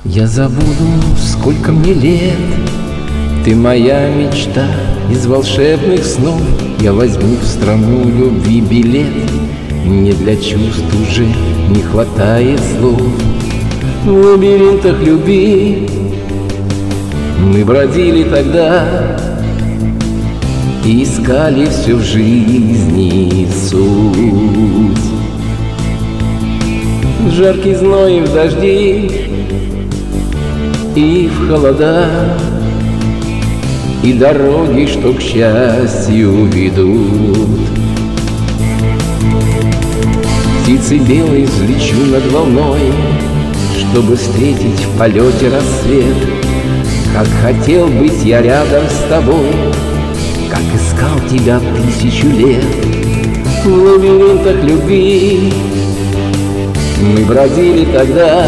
Я забуду, сколько мне лет. Ты моя мечта из волшебных снов. Я возьму в страну любви билет. Мне для чувств уже не хватает слов. В лабиринтах любви мы бродили тогда и искали все в жизни суть. В жаркий зной и в дожди, и в холода, и дороги, что к счастью ведут. Птицей белой взлечу над волной, чтобы встретить в полете рассвет. Как хотел быть я рядом с тобой, как искал тебя 1000 лет. В лабиринтах любви мы бродили тогда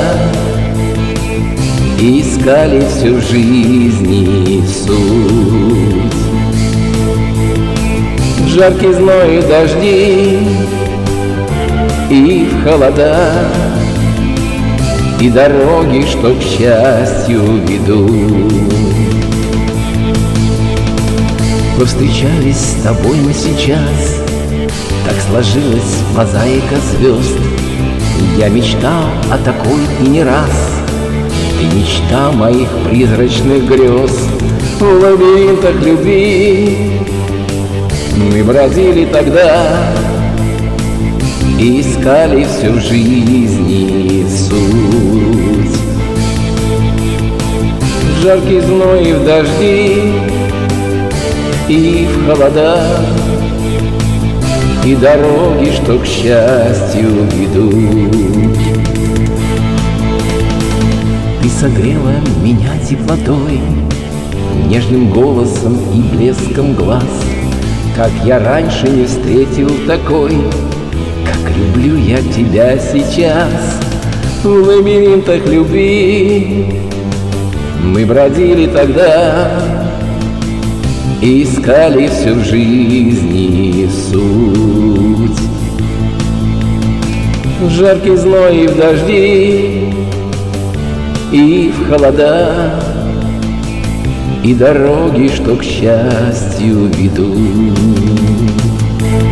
и искали все в жизни суть. В жаркий зной и дожди, и в холода, и дороги, что к счастью ведут. Повстречались с тобой мы сейчас, так сложилась мозаика звезд. Я мечтал о такой и не раз, ты мечта моих призрачных грез. В лабиринтах любви мы бродили тогда и искали все в жизни суть. В жаркий зной и в дожди, и в холода, и дороги, что к счастью ведут. Ты согрела меня теплотой, нежным голосом и блеском глаз. Как я раньше не встретил такой, как люблю я тебя сейчас. В лабиринтах любви мы бродили тогда и искали все в жизни суть. В жаркий зной и в дожди, и в холода, и дороги, что к счастью ведут.